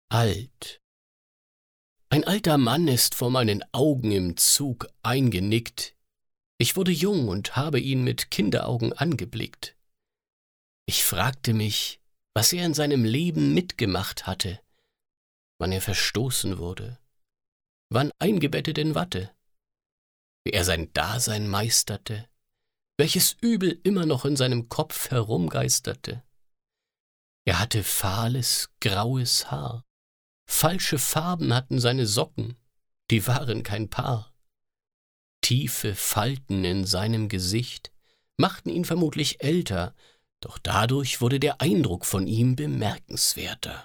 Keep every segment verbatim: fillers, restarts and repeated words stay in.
Alt. Ein alter Mann ist vor meinen Augen im Zug eingenickt. Ich wurde jung und habe ihn mit Kinderaugen angeblickt. Ich fragte mich, was er in seinem Leben mitgemacht hatte, wann er verstoßen wurde, wann eingebettet in Watte, wie er sein Dasein meisterte, welches Übel immer noch in seinem Kopf herumgeisterte. Er hatte fahles, graues Haar, falsche Farben hatten seine Socken, die waren kein Paar. Tiefe Falten in seinem Gesicht machten ihn vermutlich älter, doch dadurch wurde der Eindruck von ihm bemerkenswerter.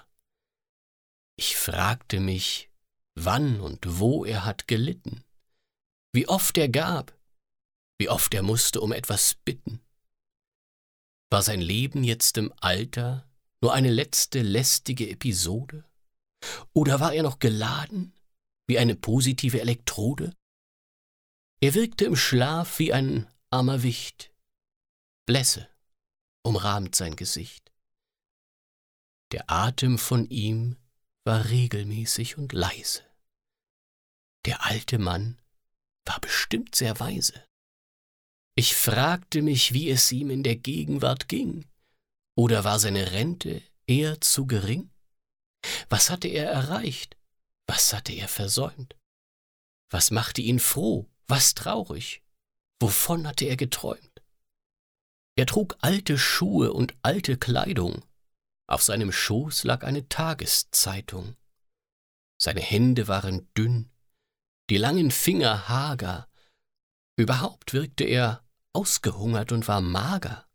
Ich fragte mich, wann und wo er hat gelitten, wie oft er gab, wie oft er musste um etwas bitten. War sein Leben jetzt im Alter nur eine letzte lästige Episode? Oder war er noch geladen wie eine positive Elektrode? Er wirkte im Schlaf wie ein armer Wicht. Blässe umrahmt sein Gesicht. Der Atem von ihm war regelmäßig und leise. Der alte Mann war bestimmt sehr weise. Ich fragte mich, wie es ihm in der Gegenwart ging. Oder war seine Rente eher zu gering? Was hatte er erreicht? Was hatte er versäumt? Was machte ihn froh? Was traurig? Wovon hatte er geträumt? Er trug alte Schuhe und alte Kleidung. Auf seinem Schoß lag eine Tageszeitung. Seine Hände waren dünn, die langen Finger hager. Überhaupt wirkte er ausgehungert und war mager.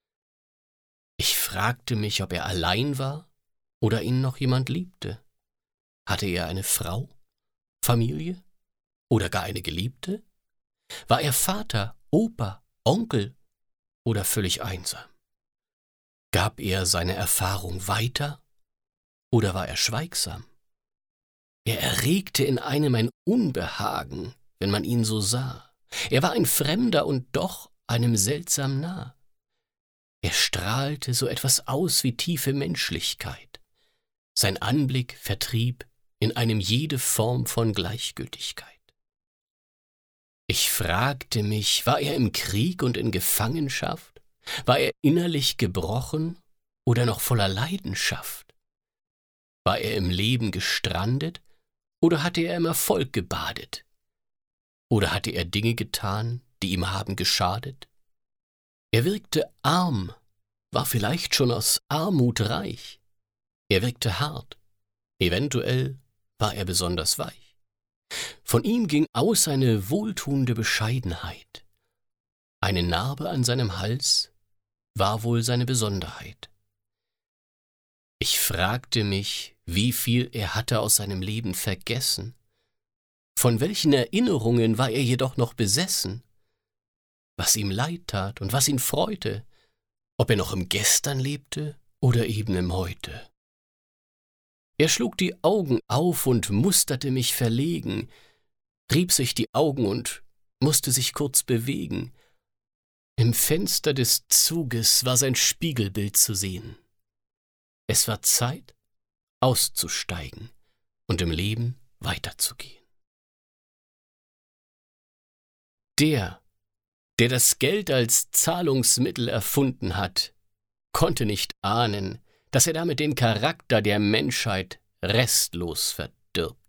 Ich fragte mich, ob er allein war oder ihn noch jemand liebte. Hatte er eine Frau, Familie oder gar eine Geliebte? War er Vater, Opa, Onkel oder völlig einsam? Gab er seine Erfahrung weiter oder war er schweigsam? Er erregte in einem ein Unbehagen, wenn man ihn so sah. Er war ein Fremder und doch einem seltsam nah. Er strahlte so etwas aus wie tiefe Menschlichkeit. Sein Anblick vertrieb in einem jede Form von Gleichgültigkeit. Ich fragte mich, war er im Krieg und in Gefangenschaft? War er innerlich gebrochen oder noch voller Leidenschaft? War er im Leben gestrandet oder hatte er im Erfolg gebadet? Oder hatte er Dinge getan, die ihm haben geschadet? Er wirkte arm, war vielleicht schon aus Armut reich. Er wirkte hart, eventuell war er besonders weich. Von ihm ging aus eine wohltuende Bescheidenheit. Eine Narbe an seinem Hals war wohl seine Besonderheit. Ich fragte mich, wie viel er hatte aus seinem Leben vergessen. Von welchen Erinnerungen war er jedoch noch besessen? Was ihm leid tat und was ihn freute, ob er noch im Gestern lebte oder eben im Heute. Er schlug die Augen auf und musterte mich verlegen, rieb sich die Augen und musste sich kurz bewegen. Im Fenster des Zuges war sein Spiegelbild zu sehen. Es war Zeit, auszusteigen und im Leben weiterzugehen. Der, der das Geld als Zahlungsmittel erfunden hat, konnte nicht ahnen, dass er damit den Charakter der Menschheit restlos verdirbt.